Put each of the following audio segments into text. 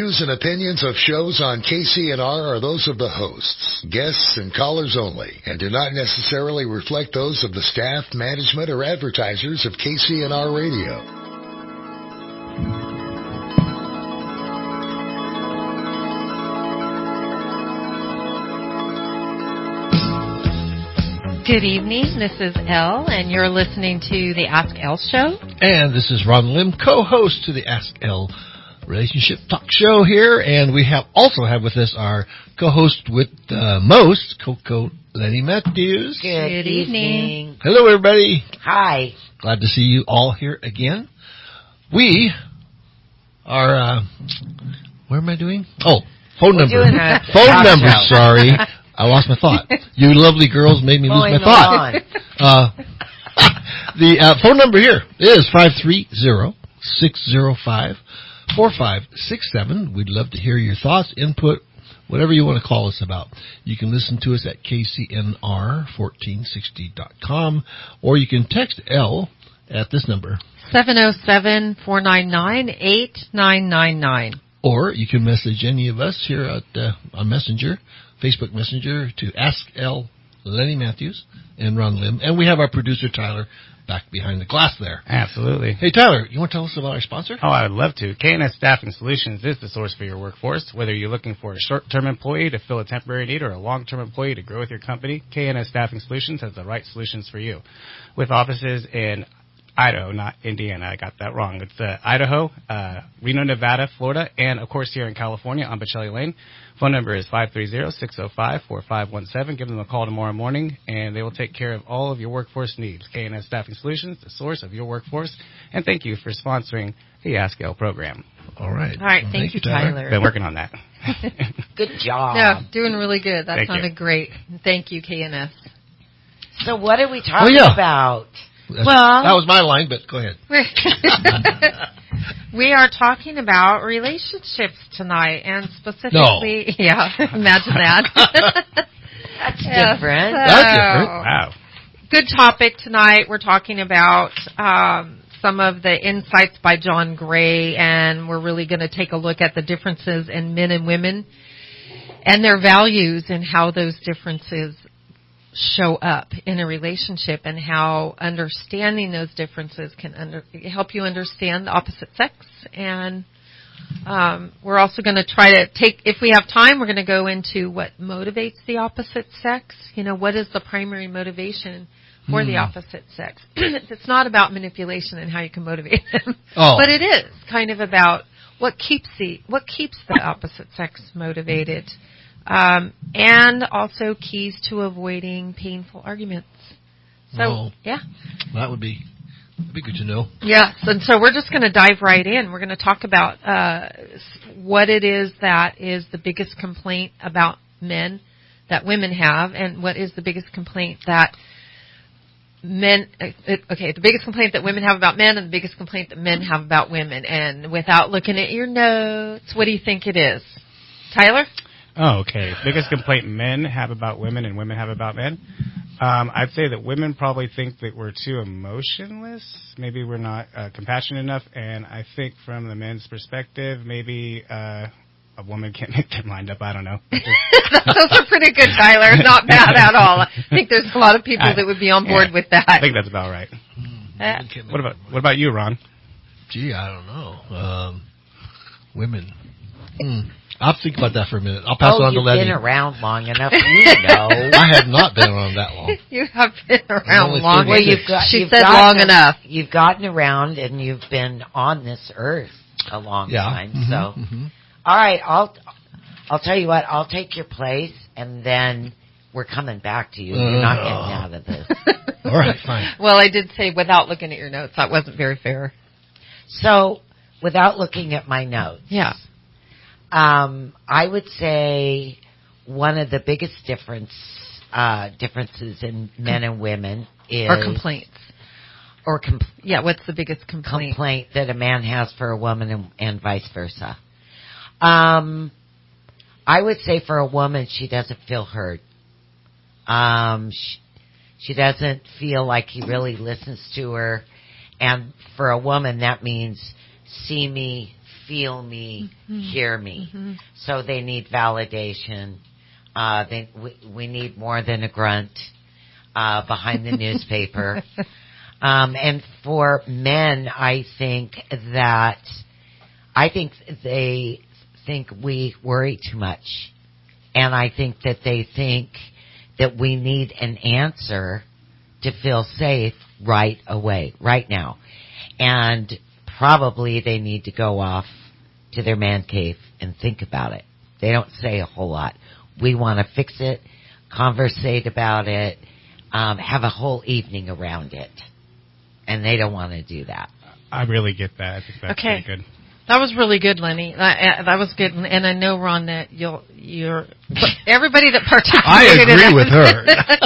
Views and opinions of shows on KCNR are those of the hosts, guests, and callers only, and do not necessarily reflect those of the staff, management, or advertisers of KCNR Radio. Good evening. This is Elle, and you're listening to the Ask Elle Show. And this is Ron Lim, co-host to the Ask Elle Relationship Talk Show here. And we also have with us our co-host with the most, Coco Lenny Matthews. Good evening. Hello, everybody. Hi. Glad to see you all here again. We are, what am I doing? Oh, phone number. Phone number, sorry. I lost my thought. You lovely girls made me lose my thought. The phone number here is 530-605-4567. We'd love to hear your thoughts, input, whatever you want to call us about. You can listen to us at kcnr1460.com, or you can text L at this number. 707-499-8999. Or you can message any of us here at, on Messenger, Facebook Messenger, to Ask L Lenny Matthews and Ron Lim. And we have our producer, Tyler, back behind the glass there. Absolutely. Hey, Tyler, you want to tell us about our sponsor? Oh, I would love to. KNS Staffing Solutions is the source for your workforce. Whether you're looking for a short-term employee to fill a temporary need or a long-term employee to grow with your company, KNS Staffing Solutions has the right solutions for you. With offices in Idaho, not Indiana. I got that wrong. It's Idaho, Reno, Nevada, Florida, and, of course, here in California on Bocelli Lane. Phone number is 530-605-4517. Give them a call tomorrow morning, and they will take care of all of your workforce needs. KNS Staffing Solutions, the source of your workforce. And thank you for sponsoring the Ask Elle program. All right. All right. Thank you, Tyler. Been working on that. Good job. Yeah, doing really good. That sounded you. Great. Thank you, KNS. So what are we talking about? That was my line, but go ahead. We are talking about relationships tonight, and specifically, imagine that. That's different. That's different. Wow. Good topic tonight. We're talking about some of the insights by John Gray, and we're really going to take a look at the differences in men and women and their values and how those differences show up in a relationship, and how understanding those differences can help you understand the opposite sex. And we're also going to try to if we have time, we're going to go into what motivates the opposite sex. You know, what is the primary motivation for the opposite sex? It's not about manipulation and how you can motivate them, but it is kind of about what keeps the opposite sex motivated. And also keys to avoiding painful arguments. So, that would be good to know. Yes, and so we're just going to dive right in. We're going to talk about what it is that is the biggest complaint about men that women have, and what is the biggest complaint that the biggest complaint that women have about men, and the biggest complaint that men have about women. And without looking at your notes, what do you think it is? Tyler? Oh, okay. Biggest complaint men have about women and women have about men. I'd say that women probably think that we're too emotionless. Maybe we're not compassionate enough. And I think from the men's perspective, maybe a woman can't make their mind up. I don't know. Those are pretty good, Tyler. Not bad at all. I think there's a lot of people that would be on board with that. I think that's about right. What about you, Ron? Gee, I don't know. Women. I'll think about that for a minute. I'll pass it on to Lenny. You've been around long enough. You know. I have not been around that long. You have been around long. Well, she said long enough. You've gotten around, and you've been on this earth a long time. So, all right, I'll tell you what. I'll take your place, and then we're coming back to you. You're not getting out of this. All right, fine. Well, I did say without looking at your notes. That wasn't very fair. So, without looking at my notes. Yeah. I would say one of the biggest differences in men and women is... Or complaints. What's the biggest complaint? Complaint that a man has for a woman and vice versa. I would say for a woman, she doesn't feel heard. She doesn't feel like he really listens to her. And for a woman, that means see me, feel me, hear me. So they need validation. We need more than a grunt behind the newspaper. And for men, I think they think we worry too much. And I think that they think that we need an answer to feel safe right away, right now. And probably they need to go off to their man cave and think about it. They don't say a whole lot. We want to fix it, conversate about it, have a whole evening around it. And they don't want to do that. I really get that. I think that's pretty good. That was really good, Lenny. That was good, and I know, Ron, that you're everybody that participated. I agree with her.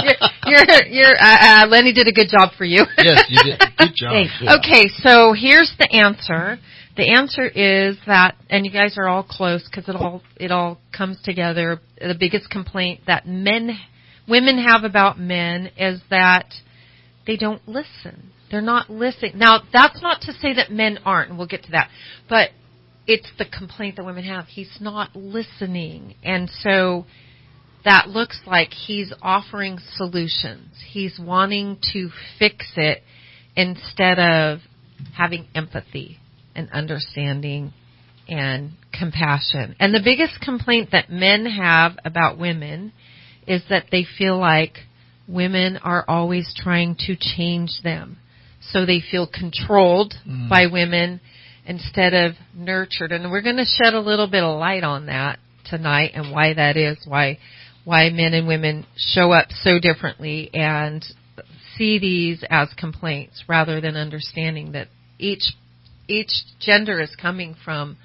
Lenny did a good job for you. Yes, you did. Good job. Thank you. Okay, so here's the answer. The answer is that, and you guys are all close because it all comes together. The biggest complaint that women have about men is that they don't listen. They're not listening. Now, that's not to say that men aren't, and we'll get to that. But it's the complaint that women have. He's not listening. And so that looks like he's offering solutions. He's wanting to fix it instead of having empathy and understanding and compassion. And the biggest complaint that men have about women is that they feel like women are always trying to change them. So they feel controlled by women instead of nurtured. And we're going to shed a little bit of light on that tonight and why that is, why men and women show up so differently and see these as complaints rather than understanding that each gender is coming from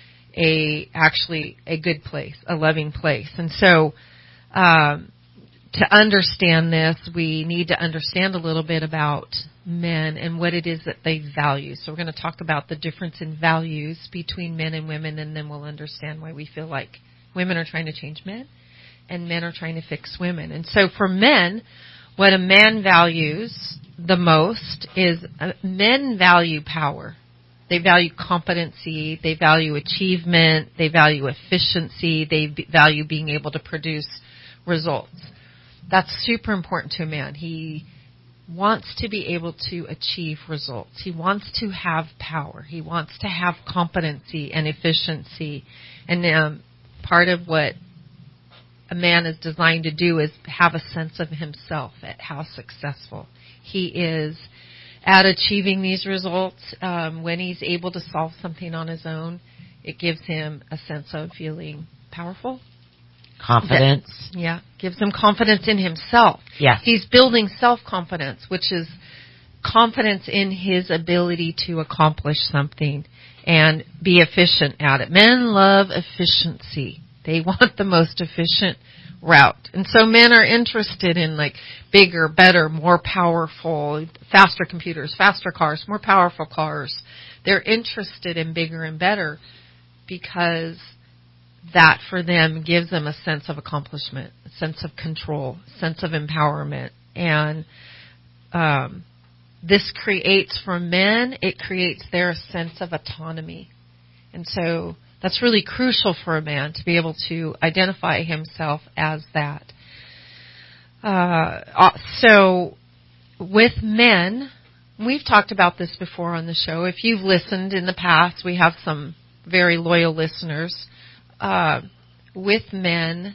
actually a good place, a loving place. And so to understand this, we need to understand a little bit about men and what it is that they value. So we're going to talk about the difference in values between men and women, and then we'll understand why we feel like women are trying to change men and men are trying to fix women. And so for men, what a man values the most is men value power. They value competency. They value achievement. They value efficiency. They value being able to produce results. That's super important to a man. He wants to be able to achieve results. He wants to have power. He wants to have competency and efficiency. And part of what a man is designed to do is have a sense of himself at how successful he is at achieving these results. When he's able to solve something on his own, it gives him a sense of feeling powerful. Confidence. Gives him confidence in himself. Yeah. He's building self-confidence, which is confidence in his ability to accomplish something and be efficient at it. Men love efficiency. They want the most efficient route. And so men are interested in like bigger, better, more powerful, faster computers, faster cars, more powerful cars. They're interested in bigger and better because that for them gives them a sense of accomplishment, a sense of control, a sense of empowerment. And this creates for men, it creates their sense of autonomy. And so that's really crucial for a man to be able to identify himself as that. So with men, we've talked about this before on the show. If you've listened in the past, we have some very loyal listeners. With men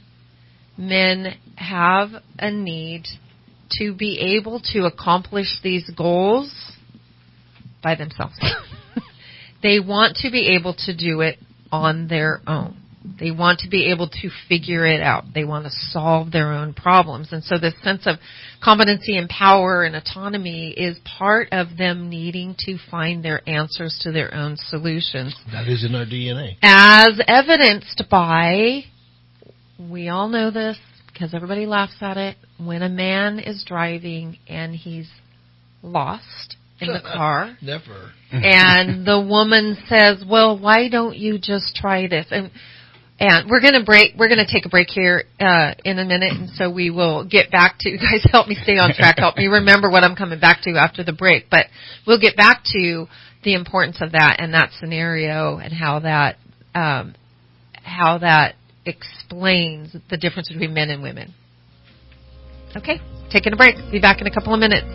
have a need to be able to accomplish these goals by themselves. They want to be able to do it on their own. They want to be able to figure it out. They want to solve their own problems. And so this sense of competency and power and autonomy is part of them needing to find their answers to their own solutions. That is in our DNA. As evidenced by, we all know this because everybody laughs at it, when a man is driving and he's lost in the car. Never. And the woman says, well, why don't you just try this? And And we're going to take a break here in a minute, and so we will get back to, guys, help me stay on track, help me remember what I'm coming back to after the break. But we'll get back to the importance of that and that scenario and how that explains the difference between men and women. Okay, taking a break. Be back in a couple of minutes.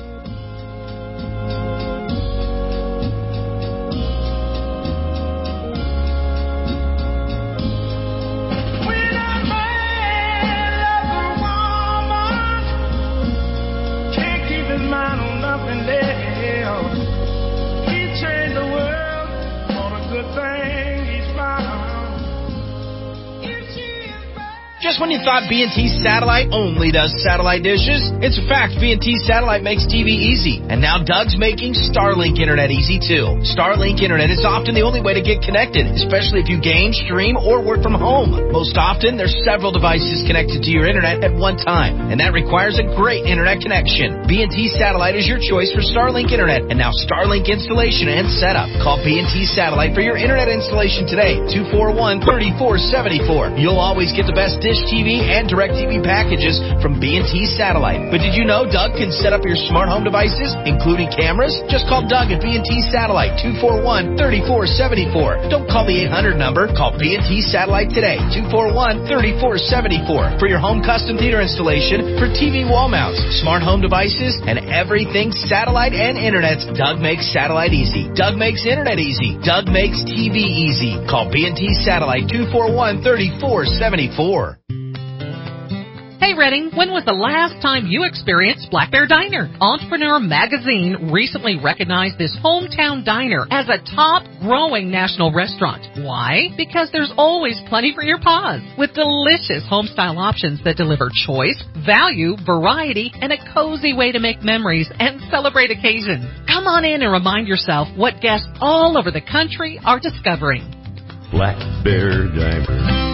Just when you thought B&T Satellite only does satellite dishes, it's a fact B&T Satellite makes TV easy. And now Doug's making Starlink Internet easy too. Starlink Internet is often the only way to get connected, especially if you game, stream, or work from home. Most often, there's several devices connected to your internet at one time, and that requires a great internet connection. B&T Satellite is your choice for Starlink Internet, and now Starlink installation and setup. Call B&T Satellite for your internet installation today, 241-3474. You'll always get the best Dish TV and DirecTV packages from B&T Satellite. But did you know Doug can set up your smart home devices, including cameras? Just call Doug at B&T Satellite, 241-3474. Don't call the 800 number. Call B&T Satellite today, 241-3474. For your home custom theater installation, for TV wall mounts, smart home devices, and everything satellite and internet, Doug makes satellite easy. Doug makes internet easy. Doug makes TV easy. Call B&T Satellite, 241-3474. Hey Redding, when was the last time you experienced Black Bear Diner? Entrepreneur Magazine recently recognized this hometown diner as a top growing national restaurant. Why? Because there's always plenty for your paws, with delicious home-style options that deliver choice, value, variety, and a cozy way to make memories and celebrate occasions. Come on in and remind yourself what guests all over the country are discovering. Black Bear Diner.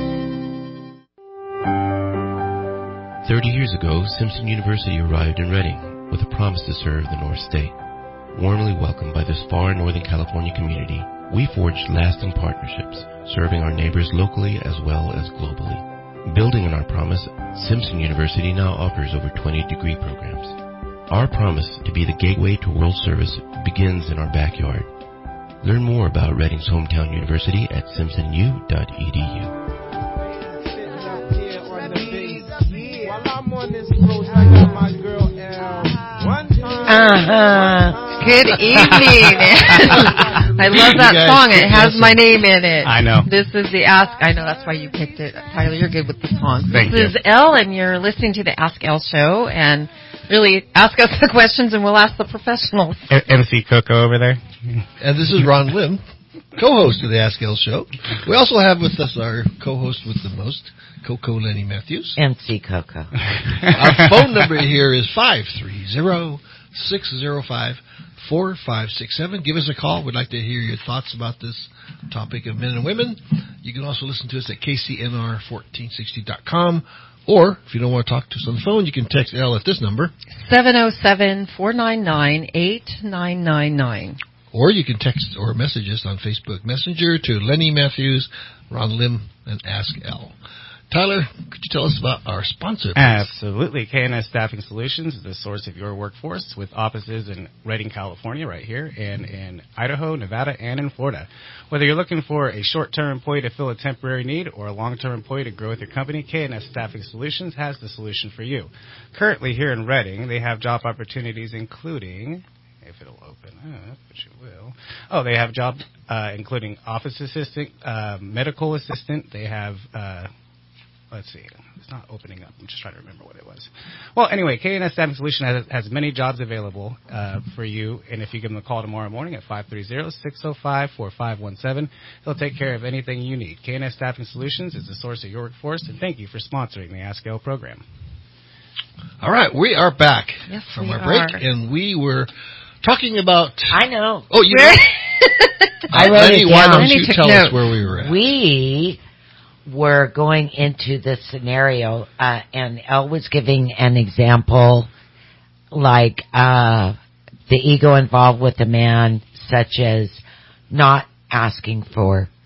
30 years ago, Simpson University arrived in Redding with a promise to serve the North State. Warmly welcomed by this far Northern California community, we forged lasting partnerships, serving our neighbors locally as well as globally. Building on our promise, Simpson University now offers over 20 degree programs. Our promise to be the gateway to world service begins in our backyard. Learn more about Redding's hometown university at simpsonu.edu. Good evening. I love that song. It has my name in it. I know. This is the Ask. I know that's why you picked it. Tyler, you're good with the songs. Thank you. This is Elle, and you're listening to the Ask Elle show. And really, ask us the questions, and we'll ask the professionals. MC Coco over there. And this is Ron Lim, co-host of the Ask Elle show. We also have with us our co-host with the most, Coco Lenny Matthews. MC Coco. Our phone number here is 530-605-4567. Give us a call. We'd like to hear your thoughts about this topic of men and women. You can also listen to us at kcnr1460.com. Or, if you don't want to talk to us on the phone, you can text Elle at this number. 707-499-8999. Or you can text or message us on Facebook Messenger to Lenny Matthews, Ron Lim, and Ask Elle. Tyler, could you tell us about our sponsor, please? Absolutely. KNS Staffing Solutions is the source of your workforce with offices in Redding, California, right here, and in Idaho, Nevada, and in Florida. Whether you're looking for a short-term employee to fill a temporary need or a long-term employee to grow with your company, KNS Staffing Solutions has the solution for you. Currently here in Redding, they have job opportunities including... if it'll open up, which it will. Oh, they have jobs including office assistant, medical assistant. They have... let's see. It's not opening up. I'm just trying to remember what it was. Well, anyway, KNS Staffing Solution has many jobs available for you. And if you give them a call tomorrow morning at 530-605-4517, they'll take care of anything you need. KNS Staffing Solutions is the source of your workforce. And thank you for sponsoring the Ask Elle program. All right. We are back from our break. Are. And we were talking about... I know. Oh, you know? I wrote it down. Why don't you tell us where we were at? We were going into this scenario, and Elle was giving an example, like the ego involved with a man, such as not asking for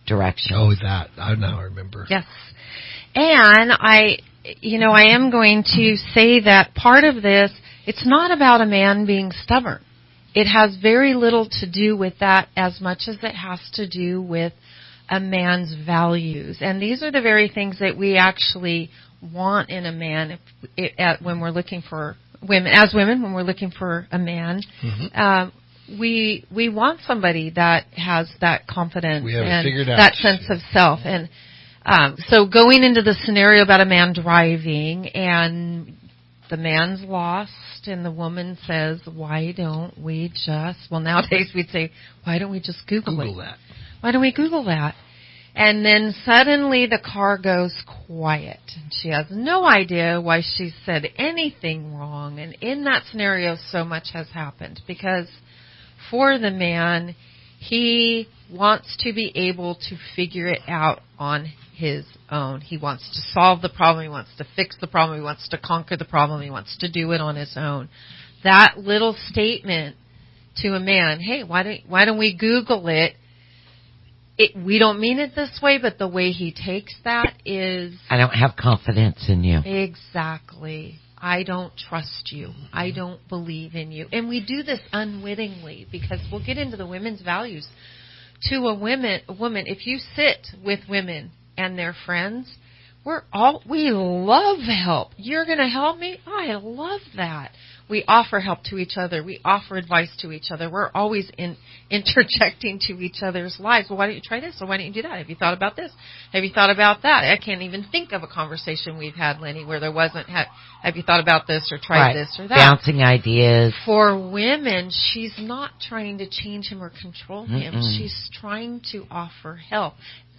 direction. Oh, that. I now remember. Yes. And I am going to say that part of this, it's not about a man being stubborn. It has very little to do with that as much as it has to do with a man's values. And these are the very things that we actually want in a man when we're looking for women, as women, when we're looking for a man. Mm-hmm. We want somebody that has that confidence and that sense of self. And so going into the scenario about a man driving and the man's lost and the woman says, why don't we just, well, nowadays we'd say, why don't we just Google that? Why don't we Google that? And then suddenly the car goes quiet. And she has no idea why she said anything wrong. And in that scenario, so much has happened. Because for the man, he wants to be able to figure it out on his own. He wants to solve the problem. He wants to fix the problem. He wants to conquer the problem. He wants to do it on his own. That little statement to a man, hey, why don't we Google it? We don't mean it this way, but the way he takes that is, I don't have confidence in you. Exactly. I don't trust you. I don't believe in you. And we do this unwittingly because we'll get into the women's values. To a woman, if you sit with women and their friends, we love help. You're going to help me? I love that. We offer help to each other. We offer advice to each other. We're always interjecting to each other's lives. Well, why don't you try this? Or why don't you do that? Have you thought about this? Have you thought about that? I can't even think of a conversation we've had, Lenny, where there wasn't, have you thought about this or tried this or that? Bouncing ideas. For women, she's not trying to change him or control him. Mm-mm. She's trying to offer help.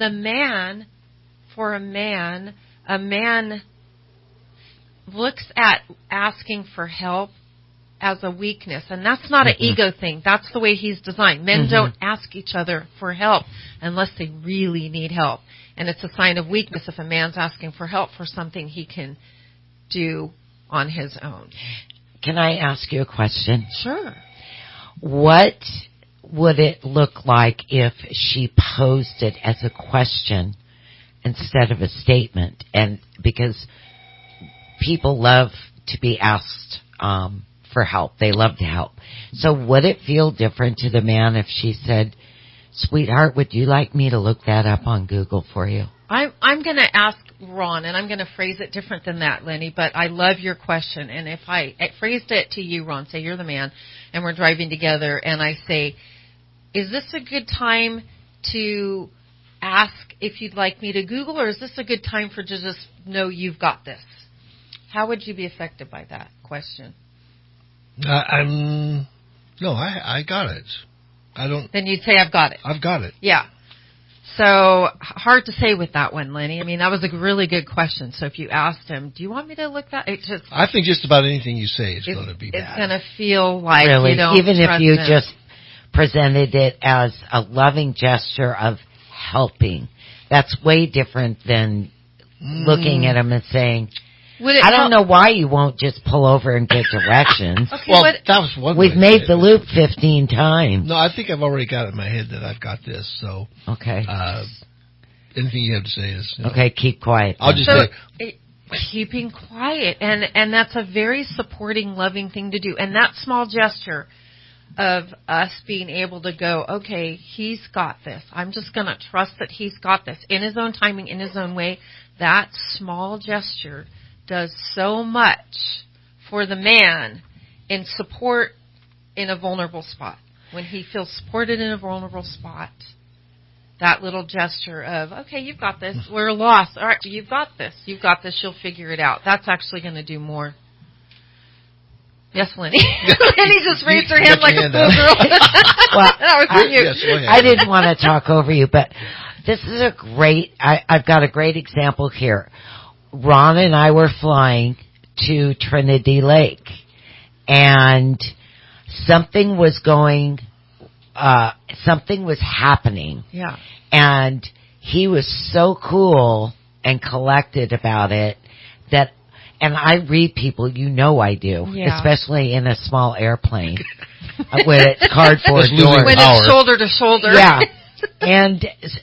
For a man looks at asking for help as a weakness, and that's not an ego thing. That's the way he's designed. Men don't ask each other for help unless they really need help, and it's a sign of weakness if a man's asking for help for something he can do on his own. Can I ask you a question? Sure. What would it look like if she posed it as a question instead of a statement? And because people love to be asked for help. They love to help. So would it feel different to the man if she said, sweetheart, would you like me to look that up on Google for you? I'm going to ask Ron, and I'm going to phrase it different than that, Lenny, but I love your question. And if I phrased it to you, Ron, say you're the man, and we're driving together, and I say, is this a good time to ask if you'd like me to Google, or is this a good time for to just know you've got this? How would you be affected by that question? I got it. I don't. Then you'd say, I've got it. I've got it. Yeah. So hard to say with that one, Lenny. I mean, that was a really good question. So if you asked him, do you want me to look that? I think just about anything you say is going to be bad. It's going to feel like really, you don't even if you him. Just presented it as a loving gesture of helping. That's way different than looking at him and saying, I don't know why you won't just pull over and get directions. Okay, well, that was one. We've made the loop 15 times. No, I think I've already got it in my head that I've got this. So okay. Anything you have to say is okay. Keep quiet. I'll just keeping quiet, and that's a very supporting, loving thing to do. And that small gesture of us being able to go, okay, he's got this. I'm just going to trust that he's got this in his own timing, in his own way. That small gesture does so much for the man in support in a vulnerable spot. When he feels supported in a vulnerable spot, that little gesture of, okay, you've got this. We're lost. All right, you've got this. You've got this. You'll figure it out. That's actually going to do more. Yes, Lenny. Lenny just raised her hand like a schoolgirl. Well, that was you. Yes, I didn't want to talk over you, but this is a great, I've got a great example here. Ron and I were flying to Trinity Lake, and something was happening. Yeah. And he was so cool and collected about it that, and I read people, I do, especially in a small airplane when it's cardboard doors. When it's shoulder to shoulder. Yeah. And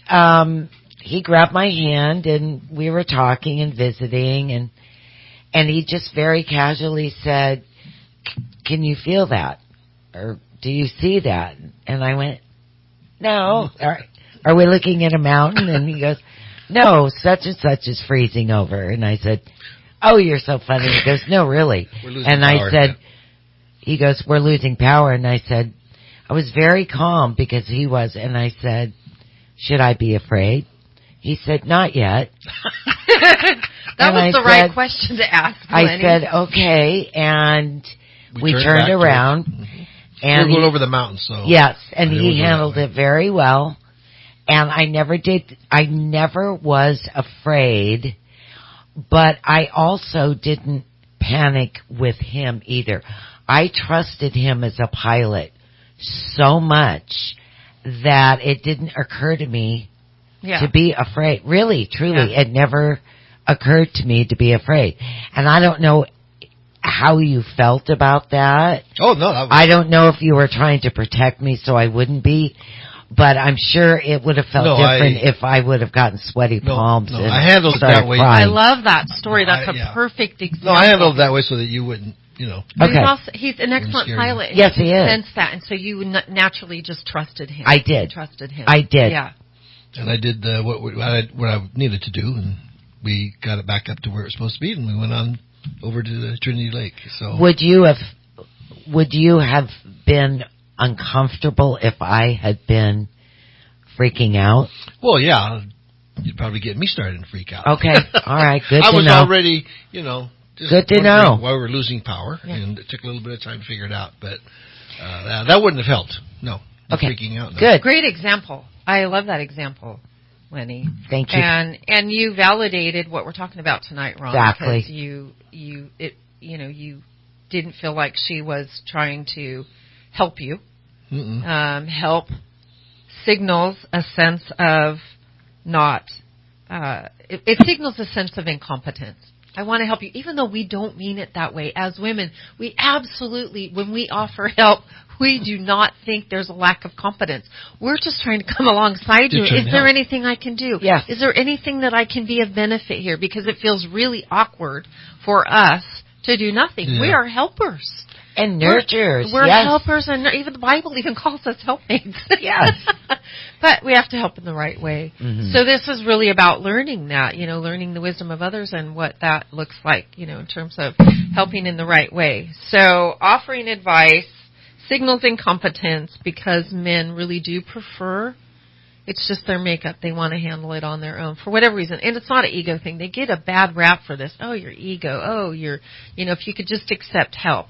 he grabbed my hand, and we were talking and visiting, and he just very casually said, "Can you feel that? Or do you see that?" And I went, "No. Are we looking at a mountain?" And he goes, "No, such and such is freezing over." And I said, "Oh, you're so funny." He goes, "No, really." And I said, he goes, "We're losing power." And I said, I was very calm because he was, and I said, "Should I be afraid?" He said, "Not yet." That was the right question to ask, Lenny. I said, "Okay," and we turned around. And we were going over the mountain, so. Yes, and he handled it very well. And I never was afraid, but I also didn't panic with him either. I trusted him as a pilot so much that it didn't occur to me to be afraid. Really, truly, it never occurred to me to be afraid. And I don't know how you felt about that. Oh, no. I don't know if you were trying to protect me so I wouldn't be. But I'm sure it would have felt different if I would have gotten sweaty palms. No, I handled it that way. I love that story. That's a perfect example. No, I handled it that way so that you wouldn't, Okay. He's an excellent pilot. Yes, he is. Sense that, and so you naturally just trusted him. I did. Trusted him. I did. Yeah. And I did what I needed to do, and we got it back up to where it was supposed to be, and we went on over to the Trinity Lake. So would you have been uncomfortable if I had been freaking out? Well, yeah, you'd probably get me started to freak out. Okay, all right, good to know. I was already, just good to know why we were losing power, and it took a little bit of time to figure it out, but that wouldn't have helped. No, freaking out. No. Good, great example. I love that example, Lenny. Thank you. And you validated what we're talking about tonight, Ron. Exactly. Because you didn't feel like she was trying to help you. Help signals a sense of it signals a sense of incompetence. I want to help you, even though we don't mean it that way. As women, we absolutely, when we offer help, we do not think there's a lack of competence. We're just trying to come alongside you. Is there anything I can do? Yes. Is there anything that I can be of benefit here? Because it feels really awkward for us to do nothing. Yeah. We are helpers. And nurturers. We're helpers, and even the Bible even calls us helpmates. Yes. But we have to help in the right way. Mm-hmm. So this is really about learning that, learning the wisdom of others and what that looks like, in terms of helping in the right way. So offering advice signals incompetence because men really do prefer. It's just their makeup. They want to handle it on their own for whatever reason. And it's not an ego thing. They get a bad rap for this. Oh, your ego. Oh, if you could just accept help.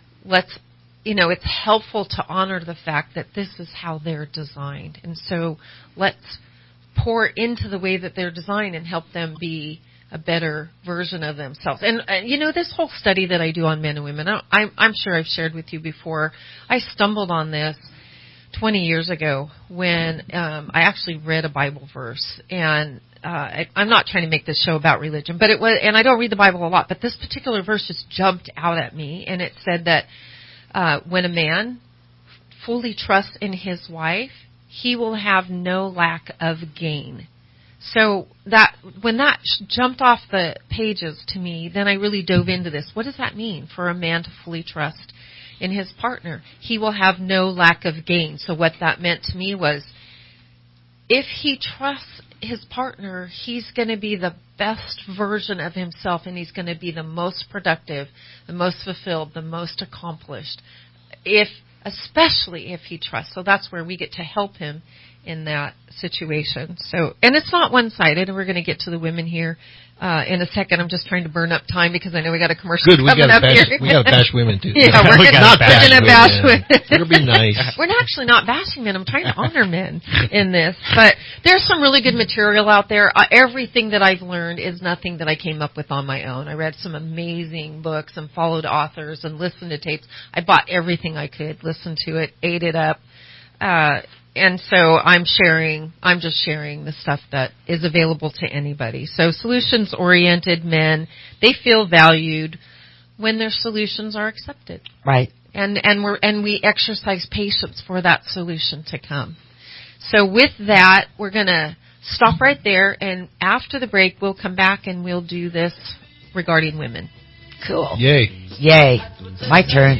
It's helpful to honor the fact that this is how they're designed. And so let's pour into the way that they're designed and help them be a better version of themselves. And this whole study that I do on men and women, I'm sure I've shared with you before. I stumbled on this 20 years ago when I actually read a Bible verse. And I'm not trying to make this show about religion, but it was, and I don't read the Bible a lot, but this particular verse just jumped out at me, and it said that when a man fully trusts in his wife, he will have no lack of gain. So that when that jumped off the pages to me, then I really dove into this. What does that mean for a man to fully trust in his partner? He will have no lack of gain. So what that meant to me was, if he trusts his partner, he's going to be the best version of himself, and he's going to be the most productive, the most fulfilled, the most accomplished, especially if he trusts. So that's where we get to help him in that situation. So, and it's not one-sided, and we're going to get to the women here in a second. I'm just trying to burn up time because I know we got a commercial coming up here. We got to bash women too. Yeah, we're going to bash women. We're going to be nice. We're actually not bashing men. I'm trying to honor men in this. But there's some really good material out there. Everything that I've learned is nothing that I came up with on my own. I read some amazing books and followed authors and listened to tapes. I bought everything I could, listened to it, ate it up. And so I'm just sharing the stuff that is available to anybody. So solutions-oriented men, they feel valued when their solutions are accepted. Right. And we exercise patience for that solution to come. So with that, we're going to stop right there, and after the break, we'll come back and we'll do this regarding women. Cool. Yay. Yay. My turn.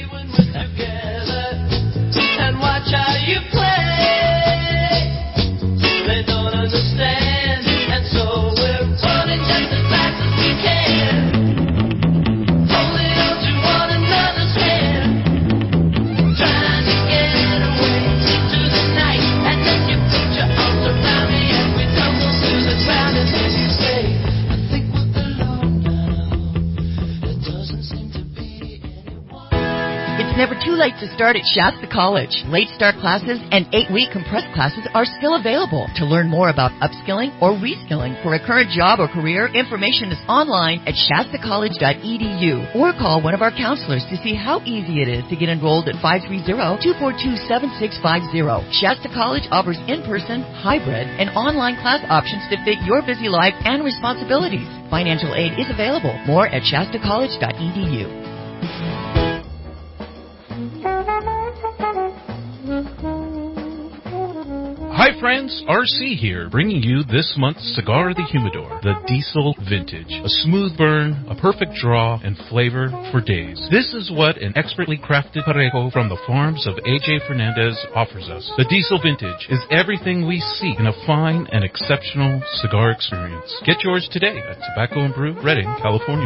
And watch how you play. They don't understand, and so we're running just as fast as we can. Holding on to one another's hand, trying to get away into the night. And then you put your arms around me as we tumble to the ground, and then you say, I think we're alone now. It doesn't seem to be anyone. It's never too late to start at Shasta College. Late start classes and 8-week compressed classes are still available. To learn more about upskilling or reskilling for a current job or career, information is online at shastacollege.edu or call one of our counselors to see how easy it is to get enrolled at 530-242-7650. Shasta College offers in-person, hybrid, and online class options to fit your busy life and responsibilities. Financial aid is available. More at shastacollege.edu. Hi friends, RC here, bringing you this month's Cigar of the Humidor, the Diesel Vintage. A smooth burn, a perfect draw, and flavor for days. This is what an expertly crafted Parejo from the farms of A.J. Fernandez offers us. The Diesel Vintage is everything we seek in a fine and exceptional cigar experience. Get yours today at Tobacco & Brew, Redding, California.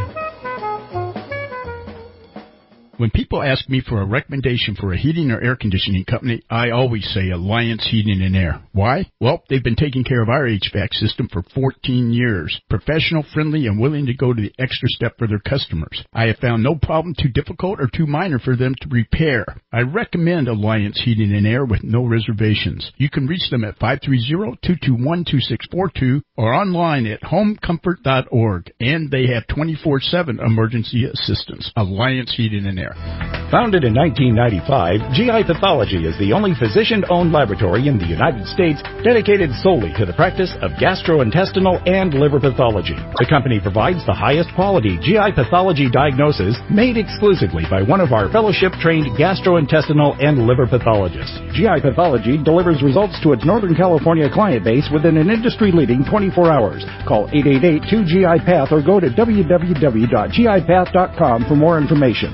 When people ask me for a recommendation for a heating or air conditioning company, I always say Alliance Heating and Air. Why? Well, they've been taking care of our HVAC system for 14 years. Professional, friendly, and willing to go to the extra step for their customers. I have found no problem too difficult or too minor for them to repair. I recommend Alliance Heating and Air with no reservations. You can reach them at 530-221-2642 or online at homecomfort.org. And they have 24/7 emergency assistance. Alliance Heating and Air. Founded in 1995, GI Pathology is the only physician-owned laboratory in the United States dedicated solely to the practice of gastrointestinal and liver pathology. The company provides the highest quality GI pathology diagnosis made exclusively by one of our fellowship-trained gastrointestinal and liver pathologists. GI Pathology delivers results to its Northern California client base within an industry-leading 24 hours. Call 888-2GI-PATH or go to www.gipath.com for more information.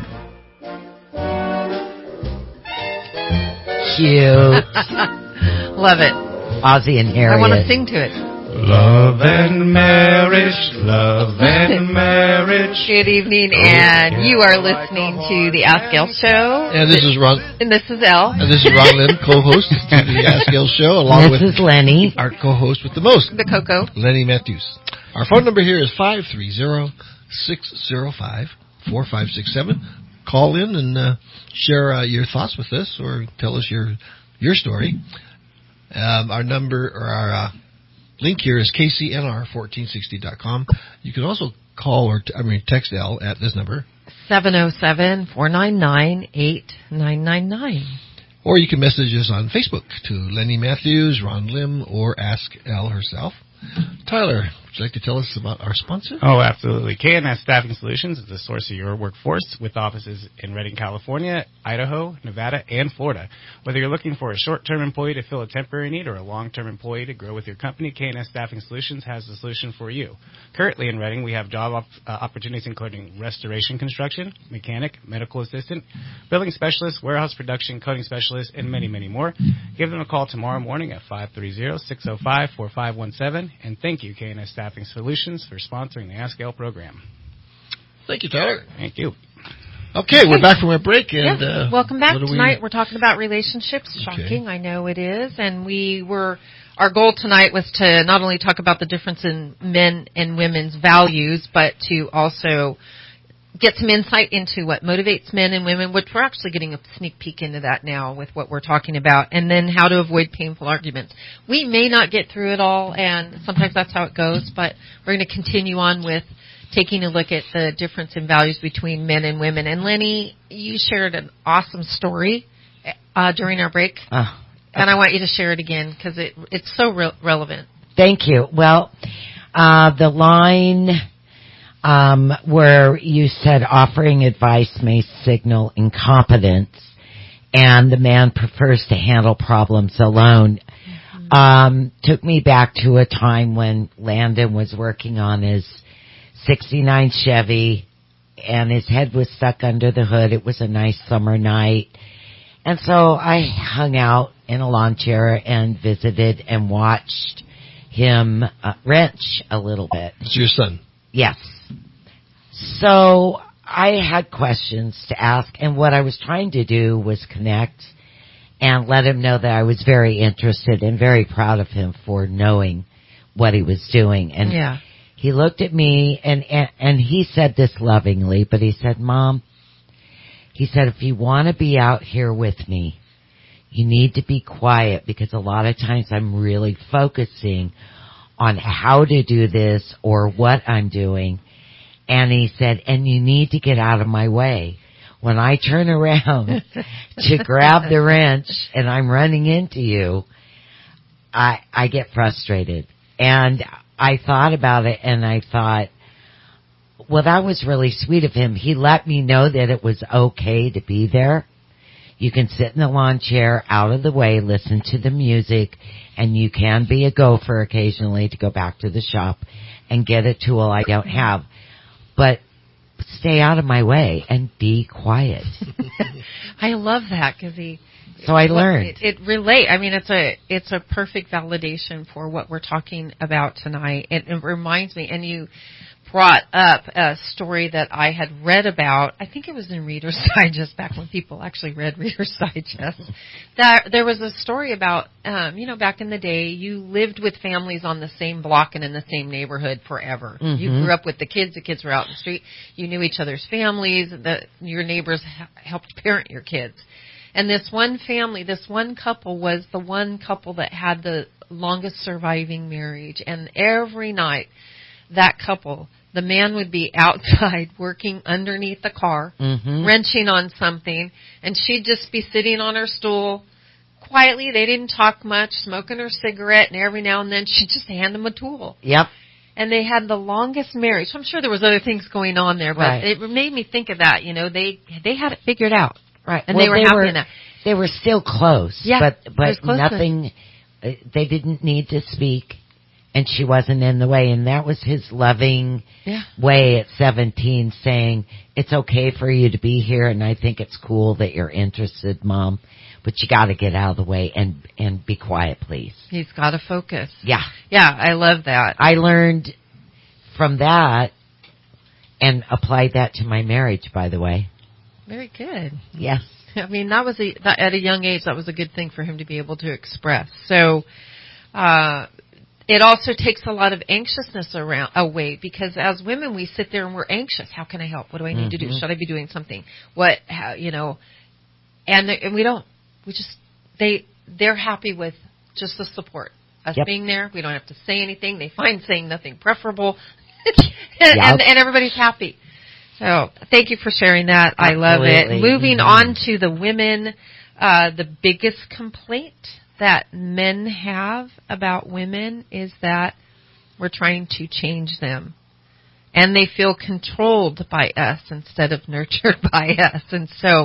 Cute. Love it. Ozzy and Harriet. I want to sing to it. Love and marriage, love and marriage. Good evening, and you are listening to the Ask Elle Show. And this is Ron. And this is Elle. And this is Ron Lim, co-host to the Ask Elle Show, along with this is Lenny, our co-host with the most, the Coco, Lenny Matthews. Our phone number here is 530-605-4567. Call in and share your thoughts with us, or tell us your story. Our number, or our link here is kcnr1460.com. You can also call or text Elle at this number, 707-499-8999. Or you can message us on Facebook to Lenny Matthews, Ron Lim, or Ask Elle herself. Tyler, would you like to tell us about our sponsor? Oh, absolutely. KNS Staffing Solutions is the source of your workforce with offices in Redding, California, Idaho, Nevada, and Florida. Whether you're looking for a short-term employee to fill a temporary need or a long-term employee to grow with your company, KNS Staffing Solutions has the solution for you. Currently in Redding, we have job opportunities including restoration construction, mechanic, medical assistant, building specialist, warehouse production, coding specialist, and many, many more. Give them a call tomorrow morning at 530-605-4517. And thank you, KNS Staffing Solutions, for sponsoring the Ask Elle program. Thank you, Tyler. Thank you. Okay, we're back from our break. And welcome back. Tonight we're talking about relationships. Shocking, I know it is. And our goal tonight was to not only talk about the difference in men and women's values, but to also get some insight into what motivates men and women, which we're actually getting a sneak peek into that now with what we're talking about, and then how to avoid painful arguments. We may not get through it all, and sometimes that's how it goes, but we're going to continue on with taking a look at the difference in values between men and women. And Lenny, you shared an awesome story during our break, and I want you to share it again because it's so relevant. Thank you. Well, the line where you said offering advice may signal incompetence and the man prefers to handle problems alone. Took me back to a time when Landon was working on his 69 Chevy and his head was stuck under the hood. It was a nice summer night. And so I hung out in a lawn chair and visited and watched him wrench a little bit. It's your son? Yes. So I had questions to ask, and what I was trying to do was connect and let him know that I was very interested and very proud of him for knowing what he was doing. And he looked at me, and he said this lovingly, but he said, Mom, he said, if you want to be out here with me, you need to be quiet, because a lot of times I'm really focusing on how to do this or what I'm doing. And he said, and you need to get out of my way. When I turn around to grab the wrench and I'm running into you, I get frustrated. And I thought about it, and I thought, well, that was really sweet of him. He let me know that it was okay to be there. You can sit in the lawn chair out of the way, listen to the music, and you can be a gopher occasionally to go back to the shop and get a tool I don't have. But stay out of my way and be quiet. I love that, because so I learned. It I mean, it's a perfect validation for what we're talking about tonight. It reminds me, and you brought up a story that I had read about. I think it was in Reader's Digest, back when people actually read Reader's Digest. That there was a story about, back in the day, you lived with families on the same block and in the same neighborhood forever. Mm-hmm. You grew up with the kids were out in the street. You knew each other's families. Your neighbors helped parent your kids. And this one family, this one couple was the one couple that had the longest surviving marriage. And every night, that couple, the man would be outside working underneath the car, wrenching on something, and she'd just be sitting on her stool quietly. They didn't talk much, smoking her cigarette, and every now and then she'd just hand him a tool. Yep. And they had the longest marriage. I'm sure there was other things going on there, but it made me think of that. They had it figured out. Right. And they were happy in that. They were still close. Yeah. But nothing, they didn't need to speak, and she wasn't in the way. And that was his loving way at 17, saying, it's okay for you to be here, and I think it's cool that you're interested, Mom, but you got to get out of the way and be quiet, please. He's got to focus. Yeah. Yeah, I love that. I learned from that and applied that to my marriage, by the way. Very good. Yes. I mean, that was at a young age, that was a good thing for him to be able to express. So, it also takes a lot of anxiousness away, because as women, we sit there and we're anxious. How can I help? What do I need to do? Should I be doing something? And we don't. They're happy with just the support. Us being there. We don't have to say anything. They find saying nothing preferable. and everybody's happy. So thank you for sharing that. Absolutely. I love it. Moving on to the women, the biggest complaint that men have about women is that we're trying to change them. And they feel controlled by us instead of nurtured by us. And so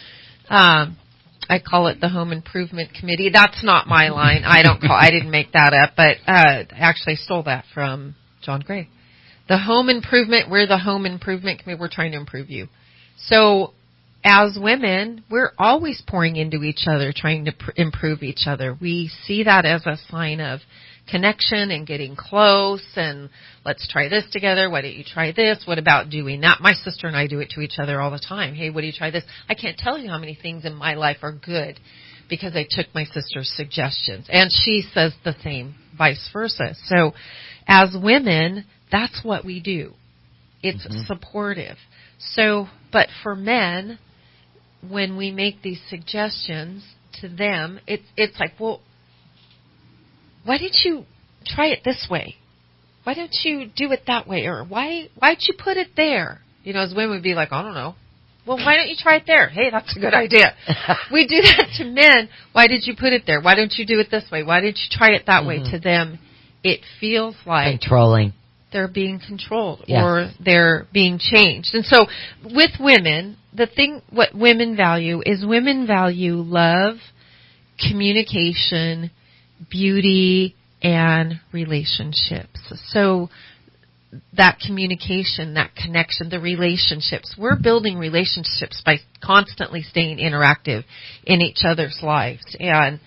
I call it the Home Improvement Committee. That's not my line. I didn't make that up, but I actually stole that from John Gray. The Home Improvement, we're the Home Improvement Committee. We're trying to improve you. So as women, we're always pouring into each other, trying to improve each other. We see that as a sign of connection and getting close, and let's try this together. Why don't you try this? What about doing that? My sister and I do it to each other all the time. Hey, what do you try this? I can't tell you how many things in my life are good because I took my sister's suggestions. And she says the same, vice versa. So as women, that's what we do. It's supportive. So, but for men, when we make these suggestions to them, it's like, well, why didn't you try it this way? Why don't you do it that way? Or why'd you put it there? As women would be like, I don't know. Well, why don't you try it there? Hey, that's a good idea. We do that to men. Why did you put it there? Why don't you do it this way? Why didn't you try it that way? To them, it feels like controlling. They're being controlled or they're being changed. And so with women, what women value is women value love, communication, beauty and relationships. So that communication, that connection, the relationships. We're building relationships by constantly staying interactive in each other's lives. And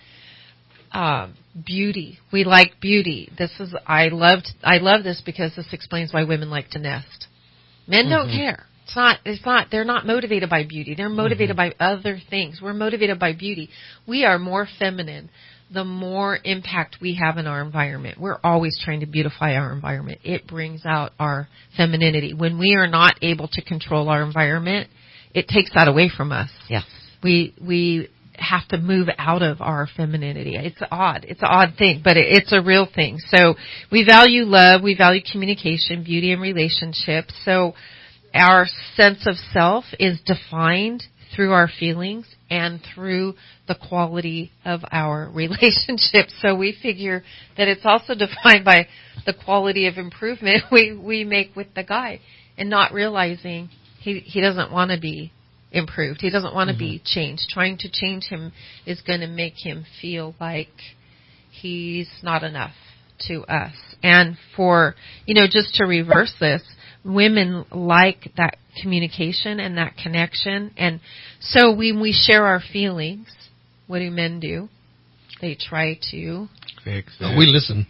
beauty. We like beauty. I love this because this explains why women like to nest. Men don't care. They're not motivated by beauty. They're motivated by other things. We're motivated by beauty. We are more feminine the more impact we have in our environment. We're always trying to beautify our environment. It brings out our femininity. When we are not able to control our environment, it takes that away from us. Yes. We have to move out of our femininity. It's odd. It's an odd thing, but it's a real thing. So we value love, we value communication, beauty, and relationships. So our sense of self is defined through our feelings and through the quality of our relationships. So we figure that it's also defined by the quality of improvement we make with the guy, and not realizing he doesn't want to be improved. He doesn't want to be changed. Trying to change him is going to make him feel like he's not enough to us. And for, just to reverse this, women like that communication and that connection. And so when we share our feelings, what do men do? They try to fix it. We listen.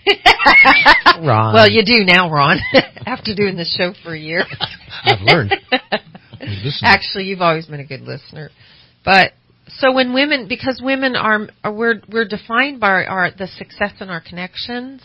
Ron. Well, you do now, Ron, after doing the show for a year. I've learned. Actually, you've always been a good listener. But so when women, because women we're defined by the success in our connections.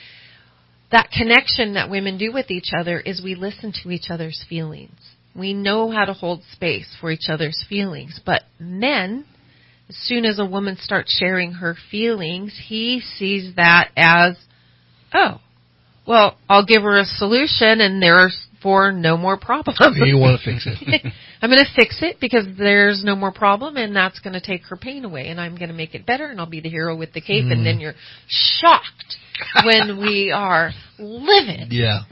That connection that women do with each other is we listen to each other's feelings. We know how to hold space for each other's feelings. But men, as soon as a woman starts sharing her feelings, he sees that as, oh, well, I'll give her a solution and therefore no more problems. You want to fix it. I'm going to fix it because there's no more problem, and that's going to take her pain away, and I'm going to make it better, and I'll be the hero with the cape, and then you're shocked when we are livid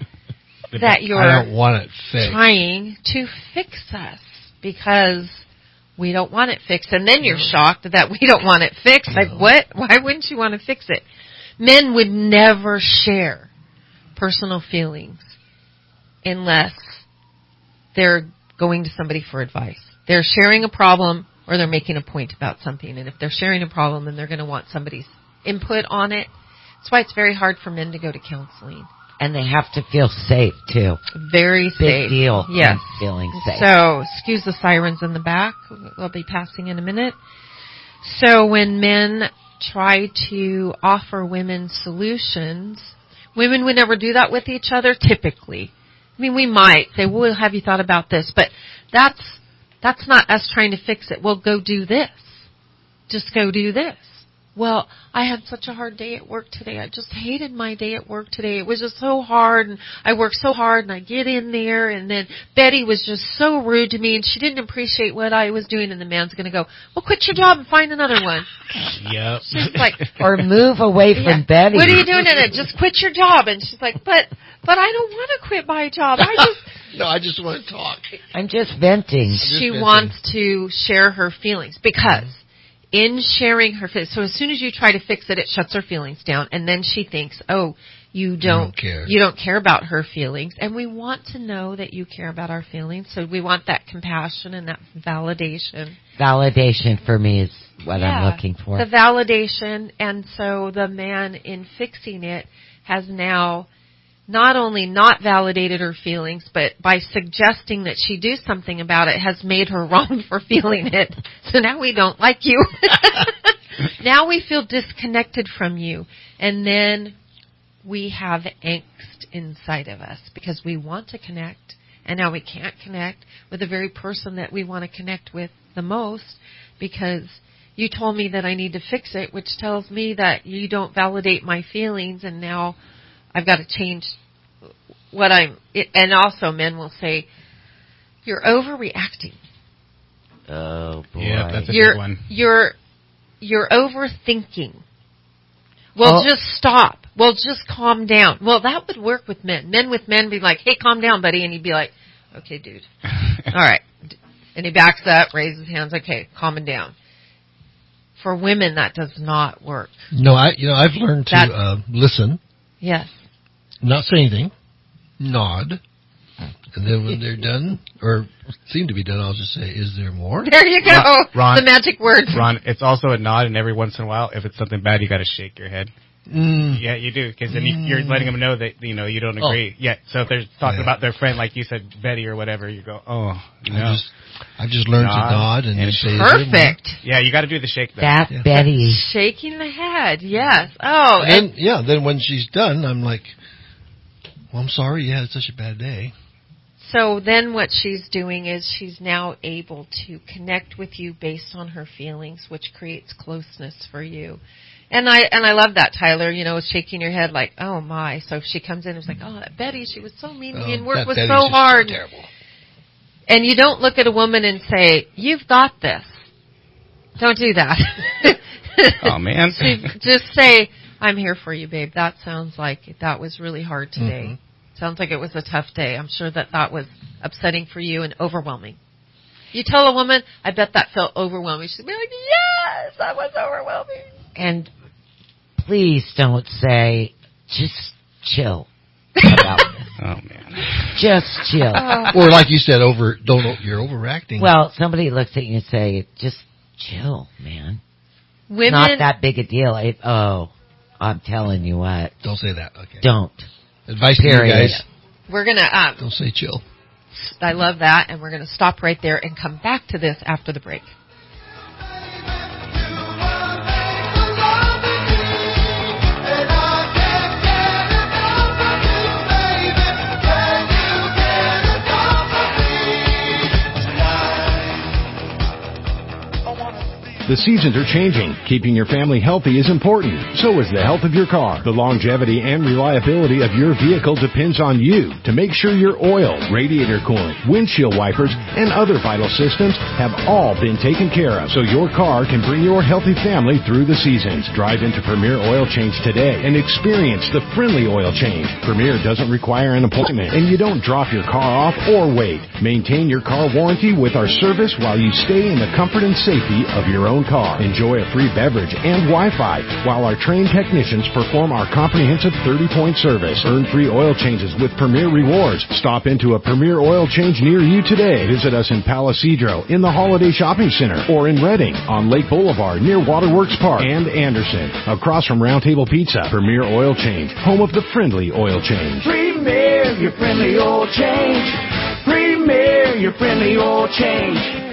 that you're I don't want it fixed. trying to fix us because we don't want it fixed, and then you're shocked that we don't want it fixed. Like, what? Why wouldn't you want to fix it? Men would never share personal feelings unless they're going to somebody for advice. They're sharing a problem or they're making a point about something. And if they're sharing a problem, then they're going to want somebody's input on it. That's why it's very hard for men to go to counseling. And they have to feel safe, too. Very safe. Big deal. Yes. Feeling safe. So, excuse the sirens in the back. We'll be passing in a minute. So when men try to offer women solutions, women would never do that with each other, typically. I mean, we might say, well, have you thought about this? But that's not us trying to fix it. Well, go do this. Just go do this. Well, I had such a hard day at work today. I just hated my day at work today. It was just so hard, and I worked so hard, and I get in there, and then Betty was just so rude to me, and she didn't appreciate what I was doing, and the man's going to go, well, quit your job and find another one. Yep. She's like, or move away from Betty. What are you doing in it? Just quit your job. And she's like, but I don't want to quit my job. No, I just want to talk. I'm just venting. She wants to share her feelings because in sharing her feelings, so as soon as you try to fix it, it shuts her feelings down. And then she thinks, oh, you don't care. You don't care about her feelings. And we want to know that you care about our feelings. So we want that compassion and that validation. Validation for me is what I'm looking for. The validation. And so the man in fixing it has now not only not validated her feelings, but by suggesting that she do something about it has made her wrong for feeling it. So now we don't like you. Now we feel disconnected from you. And then we have angst inside of us because we want to connect, and now we can't connect with the very person that we want to connect with the most because you told me that I need to fix it, which tells me that you don't validate my feelings, and now I've got to change what and also men will say, you're overreacting. Oh, boy. Yeah, that's a big one. You're overthinking. Well, just stop. Well, just calm down. Well, that would work with men. Men with men be like, hey, calm down, buddy. And he'd be like, okay, dude. All right. And he backs up, raises his hands. Okay, calming down. for women, that does not work. No, I've learned to listen. Yes. Not say anything. Nod. And then when they're done, or seem to be done, I'll just say, "Is there more?" There you go. Ron, the magic words. Ron, it's also a nod, and every once in a while, if it's something bad, you got to shake your head. Yeah, you do, because then you're letting them know that you don't agree. Yeah, so if they're talking about their friend, like you said, Betty or whatever, you go, "Oh, no." I've just learned to nod and say, perfect. Yeah, you got to do the shake. That Betty shaking the head. Yes. Oh, and then when she's done, I'm like, "Well, I'm sorry. You had such a bad day." So then what she's doing is she's now able to connect with you based on her feelings, which creates closeness for you. And I love that, Tyler, shaking your head like, oh my. So if she comes in and is like, oh, that Betty, she was so mean to me and work was so hard. So terrible. And you don't look at a woman and say, you've got this. Don't do that. Oh, man. Just say, I'm here for you, babe. That sounds like that was really hard today. Mm-hmm. Sounds like it was a tough day. I'm sure that was upsetting for you and overwhelming. You tell a woman, I bet that felt overwhelming. She'll be like, yes, that was overwhelming. And please don't say, just chill about this. Oh, man. Just chill. Or like you said, you're overacting. Well, somebody looks at you and say, just chill, man. Women, not that big a deal. I'm telling you what. Don't say that. Okay. Don't. Advice to you guys. We're going to... don't say chill. I love that, and we're going to stop right there and come back to this after the break. The seasons are changing. Keeping your family healthy is important. So is the health of your car. The longevity and reliability of your vehicle depends on you to make sure your oil, radiator coolant, windshield wipers, and other vital systems have all been taken care of so your car can bring your healthy family through the seasons. Drive into Premier Oil Change today and experience the friendly oil change. Premier doesn't require an appointment, and you don't drop your car off or wait. Maintain your car warranty with our service while you stay in the comfort and safety of your own car. Enjoy a free beverage and Wi-Fi while our trained technicians perform our comprehensive 30-point service. Earn free oil changes with Premier Rewards. Stop into a Premier Oil Change near you today. Visit us in Palisadro, in the Holiday Shopping Center, or in Redding, on Lake Boulevard near Waterworks Park, and Anderson, across from Round Table Pizza. Premier Oil Change, home of the friendly oil change. Premier, your friendly oil change. Premier, your friendly oil change.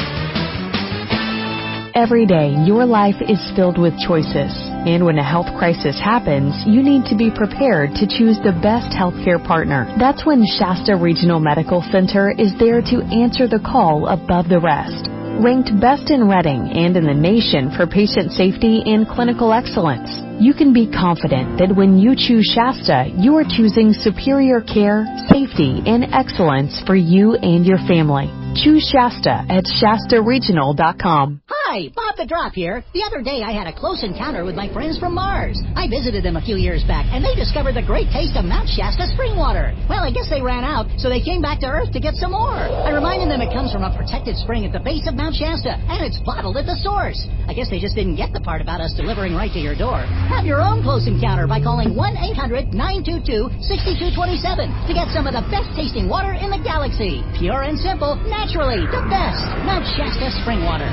Every day, your life is filled with choices. And when a health crisis happens, you need to be prepared to choose the best healthcare partner. That's when Shasta Regional Medical Center is there to answer the call above the rest. Ranked best in Redding and in the nation for patient safety and clinical excellence, you can be confident that when you choose Shasta, you are choosing superior care, safety, and excellence for you and your family. Choose Shasta at ShastaRegional.com. Hi, Bob the Drop here. The other day I had a close encounter with my friends from Mars. I visited them a few years back, and they discovered the great taste of Mount Shasta spring water. Well, I guess they ran out, so they came back to Earth to get some more. I reminded them it comes from a protected spring at the base of Mount Shasta, and it's bottled at the source. I guess they just didn't get the part about us delivering right to your door. Have your own close encounter by calling 1-800-922-6227 to get some of the best tasting water in the galaxy. Pure and simple, naturally, the best. Mount Shasta spring water.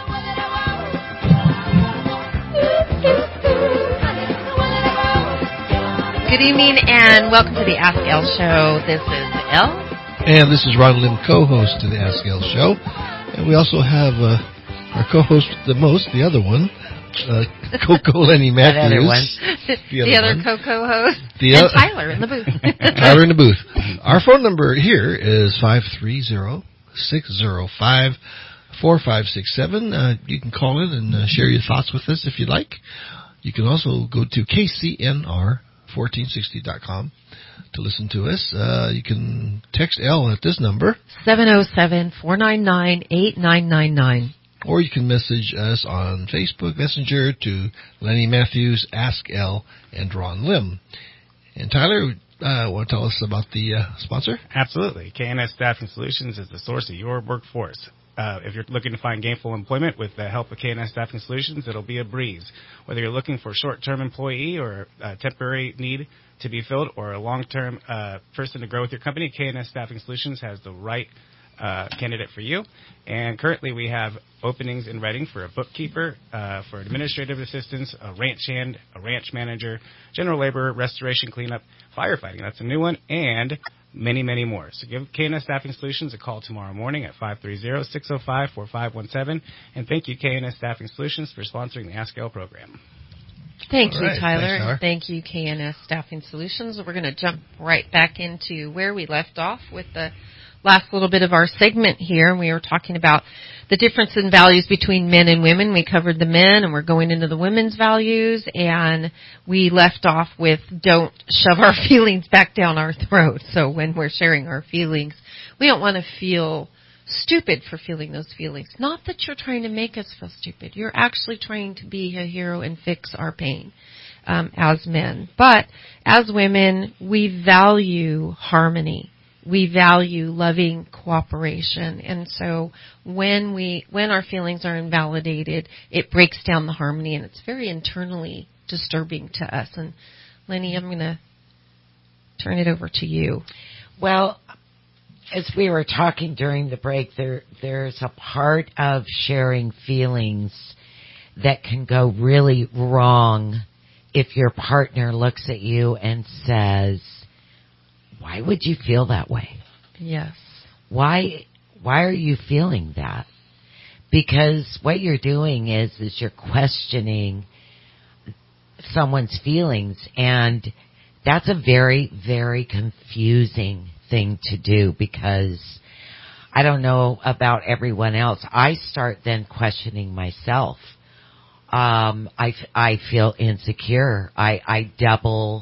Good evening and welcome to the Ask Elle Show. This is Elle. And this is Ron Lim, co-host to the Ask Elle Show. And we also have our co-host the other one, Coco Lenny Matthews. The other co-host. And Tyler in the booth. Tyler in the booth. Our phone number here is 530-605-4567. You can call in and share your thoughts with us if you'd like. You can also go to KCNR1460.com to listen to us. You can text Elle at this number, 707-499-8999. Or you can message us on Facebook Messenger to Lenny Matthews, Ask Elle, and Ron Lim. And Tyler, want to tell us about the sponsor? Absolutely. KNS Staffing Solutions is the source of your workforce. if you're looking to find gainful employment with the help of KNS Staffing Solutions, it'll be a breeze. Whether you're looking for a short-term employee or a temporary need to be filled or a long-term person to grow with your company, KNS Staffing Solutions has the right candidate for you. And currently we have openings in Reading for a bookkeeper, for administrative assistants, a ranch hand, a ranch manager, general labor, restoration cleanup, firefighting, that's a new one, and many, many more. So give KNS Staffing Solutions a call tomorrow morning at 530-605-4517. And thank you, KNS Staffing Solutions, for sponsoring the Ask Gail program. Thank you, Tyler. And thank you, KNS Staffing Solutions. We're going to jump right back into where we left off with the last little bit of our segment here. We were talking about the difference in values between men and women. We covered the men, and we're going into the women's values, and we left off with don't shove our feelings back down our throat. So when we're sharing our feelings, we don't want to feel stupid for feeling those feelings. Not that you're trying to make us feel stupid. You're actually trying to be a hero and fix our pain as men. But as women, we value harmony. We value loving cooperation. And so when our feelings are invalidated, it breaks down the harmony, and it's very internally disturbing to us. And Lenny, I'm going to turn it over to you. Well, as we were talking during the break, there's a part of sharing feelings that can go really wrong if your partner looks at you and says, why would you feel that way? Yes. Why are you feeling that? Because what you're doing is you're questioning someone's feelings, and that's a very, very confusing thing to do, because I don't know about everyone else. I start then questioning myself. I feel insecure. I double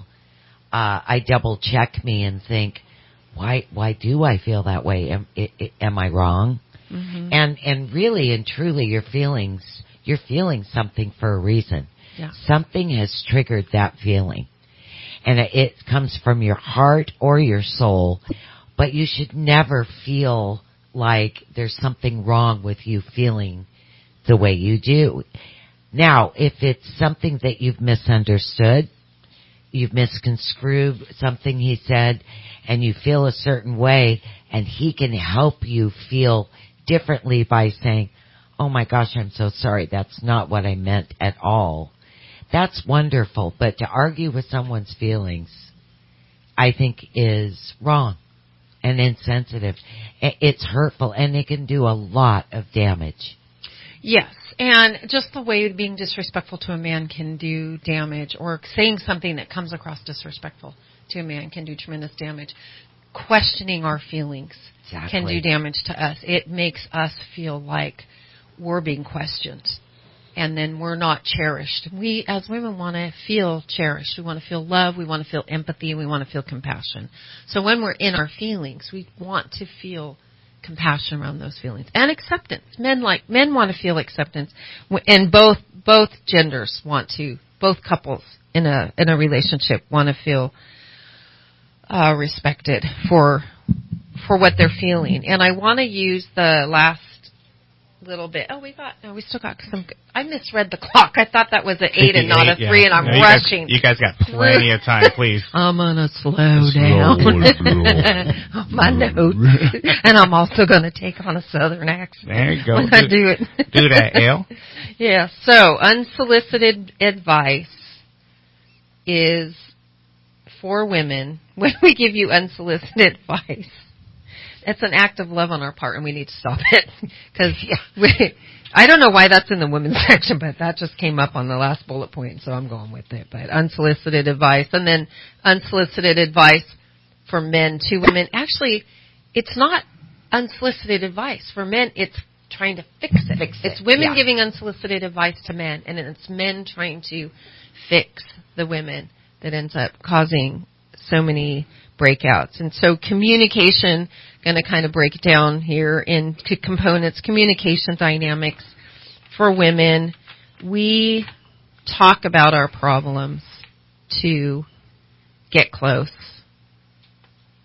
check me and think, why do I feel that way? Am I wrong? Mm-hmm. And really and truly, you're feeling something for a reason. Yeah. Something has triggered that feeling, and it comes from your heart or your soul. But you should never feel like there's something wrong with you feeling the way you do. Now, if it's something that you've misunderstood, you've misconstrued something he said, and you feel a certain way, and he can help you feel differently by saying, oh my gosh, I'm so sorry, that's not what I meant at all. That's wonderful, but to argue with someone's feelings, I think, is wrong and insensitive. It's hurtful, and it can do a lot of damage. Yes, and just the way being disrespectful to a man can do damage, or saying something that comes across disrespectful to a man can do tremendous damage. Questioning our feelings can do damage to us. It makes us feel like we're being questioned, and then we're not cherished. We, as women, want to feel cherished. We want to feel love. We want to feel empathy. We want to feel compassion. So when we're in our feelings, we want to feel compassion around those feelings and acceptance. Men want to feel acceptance, and both genders want to. Both couples in a relationship want to feel respected for what they're feeling. And I want to use the last little bit. We still got some. I misread the clock. I thought that was an 8 and not a 3, and I'm rushing. You guys got plenty of time, please. I'm gonna slow down on my note, and I'm also gonna take on a southern accent. There you go. When I do it. Do that, Ale. Yeah. So unsolicited advice is for women. When we give you unsolicited advice, it's an act of love on our part, and we need to stop it. Because I don't know why that's in the women's section, but that just came up on the last bullet point, so I'm going with it. But unsolicited advice, and then unsolicited advice for men to women. Actually, it's not unsolicited advice. For men, it's trying to fix it. It's women giving unsolicited advice to men, and it's men trying to fix the women that ends up causing so many breakouts. And so communication, going to kind of break down here into components. Communication dynamics for women. We talk about our problems to get close.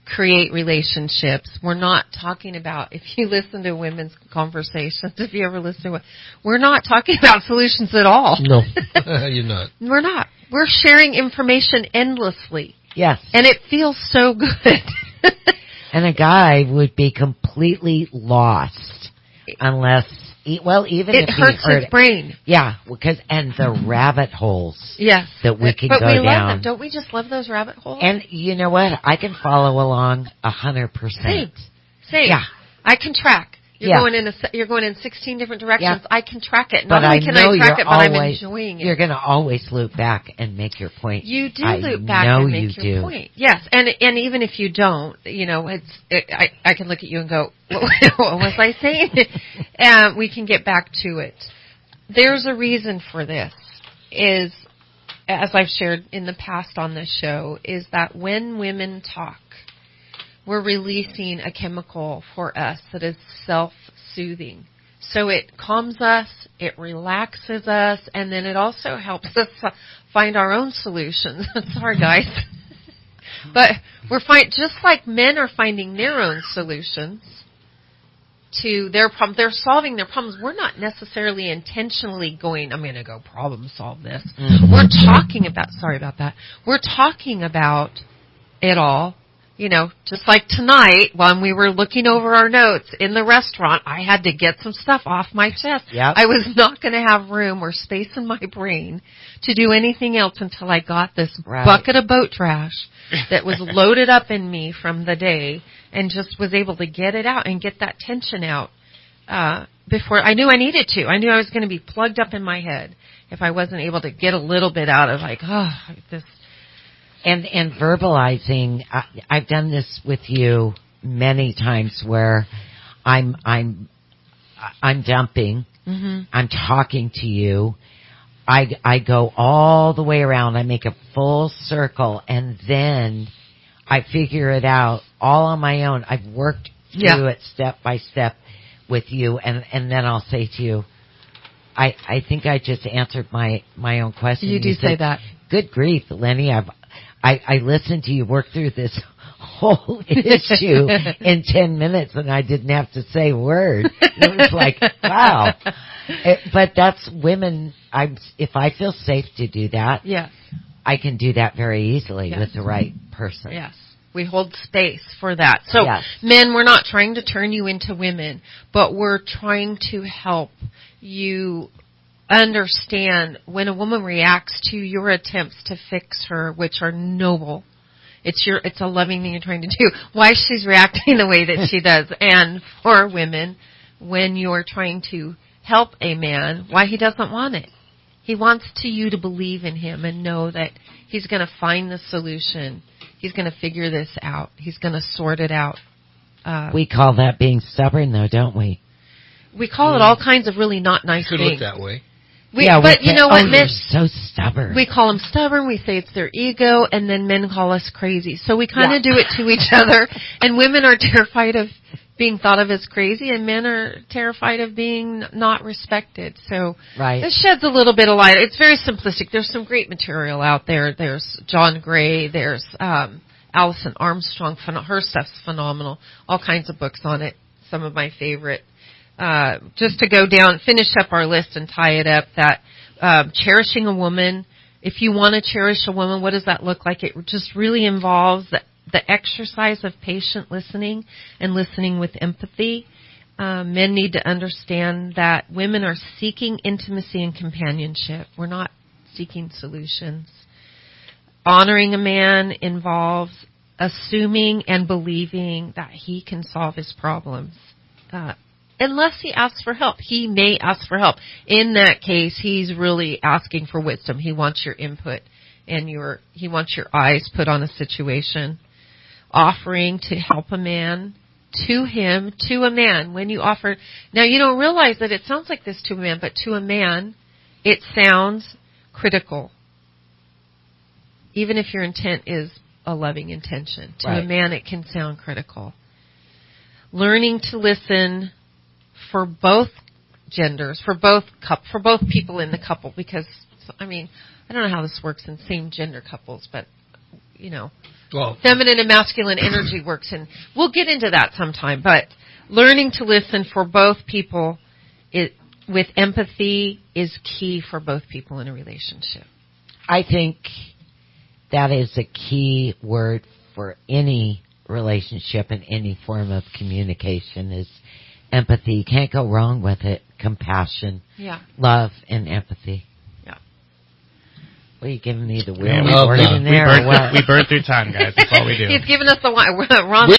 create relationships. We're not talking about, if you listen to women's conversations, if you ever listen to it, we're not talking about solutions at all. No, you're not. We're not. We're sharing information endlessly. Yes. And it feels so good. And a guy would be completely lost unless, even it if hurts his brain. Yeah, and the rabbit holes. Yes. That we can but go we down. Love them. Don't we just love those rabbit holes? And you know what? I can follow along 100%. Same. Yeah. I can track. You're going in 16 different directions. Yeah. I can track it. Not only can I track it, but I'm enjoying it. You're going to always loop back and make your point. You do loop back and make your point. Yes, and even if you don't, I can look at you and go, what was I saying? And we can get back to it. There's a reason for this. Is, as I've shared in the past on this show, is that when women talk, we're releasing a chemical for us that is self-soothing. So it calms us, it relaxes us, and then it also helps us find our own solutions. Sorry, guys. But just like men are finding their own solutions to their problem, they're solving their problems. We're not necessarily intentionally going, I'm going to go problem solve this. Mm-hmm. We're talking about it all. Just like tonight when we were looking over our notes in the restaurant, I had to get some stuff off my chest. Yep. I was not going to have room or space in my brain to do anything else until I got this bucket of boat trash that was loaded up in me from the day and just was able to get it out and get that tension out before I knew I needed to. I knew I was going to be plugged up in my head if I wasn't able to get a little bit out of this. And verbalizing, I've done this with you many times where I'm dumping, mm-hmm. I'm talking to you, I go all the way around, I make a full circle, and then I figure it out all on my own. I've worked through it step by step with you, and then I'll say to you, I think I just answered my own question. You do say that. Good grief, Lenny, I listened to you work through this whole issue in 10 minutes and I didn't have to say a word. It was like, wow. But that's women. If I feel safe to do that, yes, I can do that very easily with the right person. Yes. We hold space for that. So, men, we're not trying to turn you into women, but we're trying to help you understand when a woman reacts to your attempts to fix her, which are noble. It's a loving thing you're trying to do. Why she's reacting the way that she does. And for women, when you're trying to help a man, why he doesn't want it. He wants you to believe in him and know that he's going to find the solution. He's going to figure this out. He's going to sort it out. We call that being stubborn, though, don't we? We call it all kinds of really not nice things. Could look that way. But you know what, men? So stubborn. We call them stubborn. We say it's their ego, and then men call us crazy. So we kind of do it to each other. And women are terrified of being thought of as crazy, and men are terrified of being not respected. So this sheds a little bit of light. It's very simplistic. There's some great material out there. There's John Gray. There's Alison Armstrong. Her stuff's phenomenal. All kinds of books on it. Some of my favorite. Just to go down, finish up our list and tie it up, that cherishing a woman, if you want to cherish a woman, what does that look like? It just really involves the exercise of patient listening and listening with empathy. Men need to understand that women are seeking intimacy and companionship. We're not seeking solutions. Honoring a man involves assuming and believing that he can solve his problems. Unless he asks for help. He may ask for help. In that case, he's really asking for wisdom. He wants your input and he wants your eyes put on a situation. Offering to help a man, to a man. When you offer, now you don't realize that it sounds like this to a man, but to a man, it sounds critical. Even if your intent is a loving intention. To a man, it can sound critical. Learning to listen for both genders, for both people in the couple, because, I don't know how this works in same gender couples, but, feminine and masculine energy works. And we'll get into that sometime. But learning to listen for both people with empathy is key for both people in a relationship. I think that is a key word for any relationship and any form of communication is empathy. You can't go wrong with it. Compassion, love, and empathy. Yeah. What are you giving me the wheel? We burn through time, guys. That's all we do. He's giving us the Ron. We